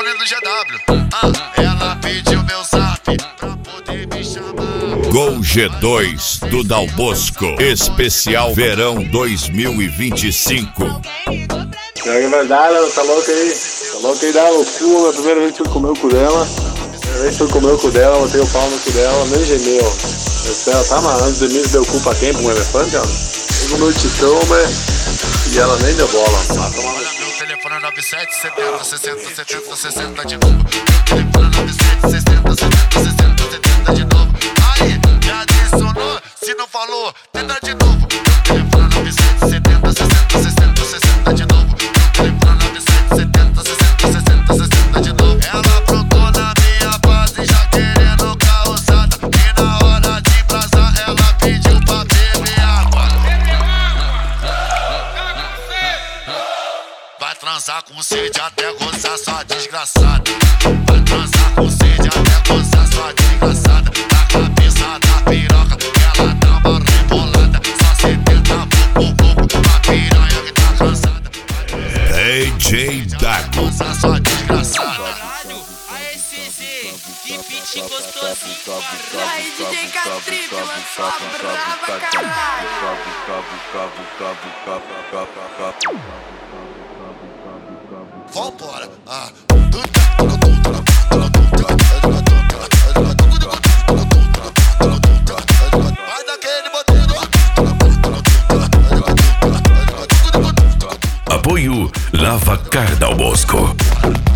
telefone do GW. Ela pediu meu zap pra poder me chamar. Gol G2 do Dal Bosco, especial verão 2025. É verdade, ela tá louca aí. Tá louca aí, dá o cu. A primeira vez que fui comer o cu dela. A vez que fui comer o cu dela, botei o pau no cu dela, nem gemeu. Ela tá amarrando de mim, deu cu pra quem? Pra um elefante, ó? Eu comeu o titão, mas... E ela nem deu bola. Olha meu telefone 97 70 60 70 60 de novo. Meu telefone 97 60 70 60 70 de novo. Aí, já adicionou, se não falou, tenta de novo. Meu telefone 97 70 60 60 60 de novo. Meu telefone 97 70 60 60 60 de novo. Ela aprontou na minha base já querendo causada. E na hora de brasar ela pediu pra beber água. Vai transar com sede até gozar sua desgraçada. Vai transar com sede até gozar sua desgraçada. Na cabeça da piroca ela dá uma rebolada. Só 70 pouco pra piranha que tá cansada. DJ Dago. Gozar sua desgraçada. Aê, CZ, que beat gostosinho. Aí, DJ Catripe, lançou a brava, caralho. Vambora. Vai daquele modelo. Apoio Lavacar Dal Bosco.